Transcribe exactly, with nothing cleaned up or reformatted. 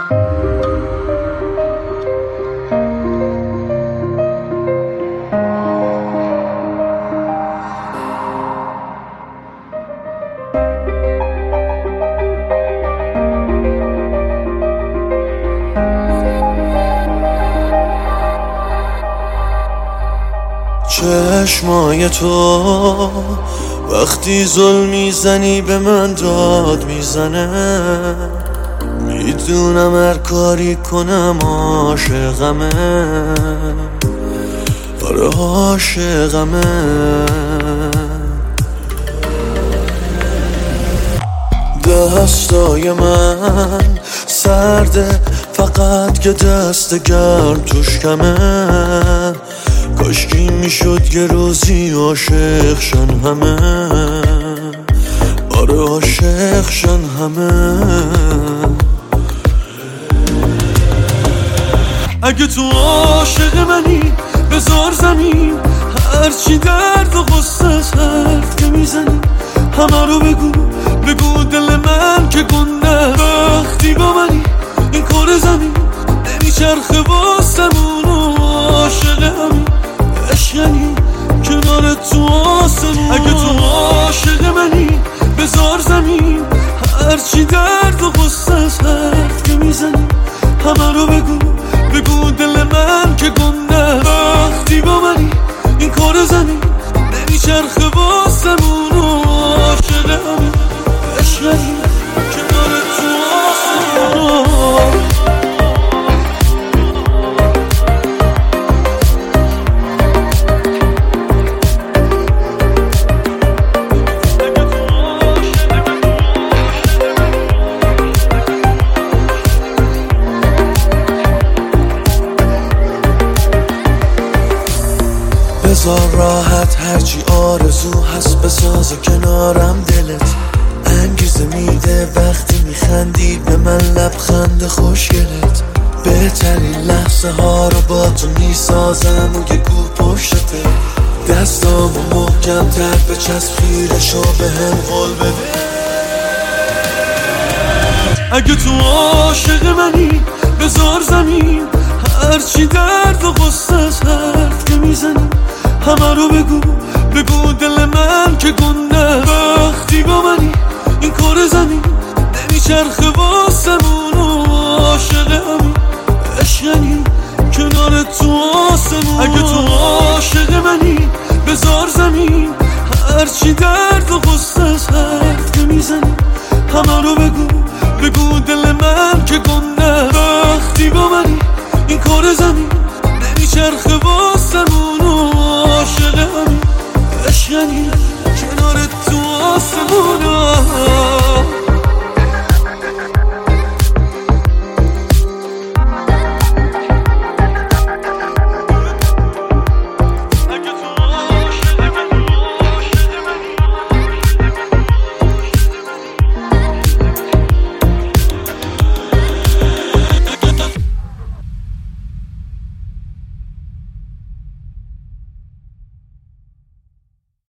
چشمای تو وقتی ظلم میزنی به من داد میزنه، میدونم هر کاری کنم عاشقمه، آره عاشقمه. دستای من سرده فقط که دست گرم توش کمه، کاشکی میشد یه روزی عاشق شن همه، آره عاشق شن همه. اگه تو عاشق منی بذار زمین، هرچی درد و غصه حرف که میزنی همه رو بگو، بگو دل من که گنده. وقتی با منی این کار زمین نمیچرخه واسمون و عاشق همین عشقنی کنار تو آسمون. اگه تو عاشق منی بذار زمین، هرچی درد و غصه حرف که میزنی همه رو بگو، بگو دل من که گنده. وقتی با منی این کار زمین نمیچرخه واسمون و عاشق همین عشقنی کنار تو آسمون. بذار راحت هرچی آرزو هست بسازه کنارم دلت، انگیزه میده وقتی میخندی به من لبخند خوشگلت. بهترین لحظه ها رو با تو میسازم و یه گو پشتته، دستامو محکم تر بچسب خیرشو به هم قول بده. اگه تو عاشق منی بذار زمین، هرچی درد و غصه حرف که میزنی همه رو بگو، بگو دل من که گنده. وقتی با منی این کار زمین نمیچرخه واسمون و عاشق همین عشقنی کنار تو آسمون. اگه تو عاشق منی بذار زمین، هرچی درد و غصه حرف که میزنی همه رو بگو، بگو دل من که گنده. وقتی با منی این کار زمین نمیچرخه واسمون و عاشق همین عشقنی کنار تو آسمون.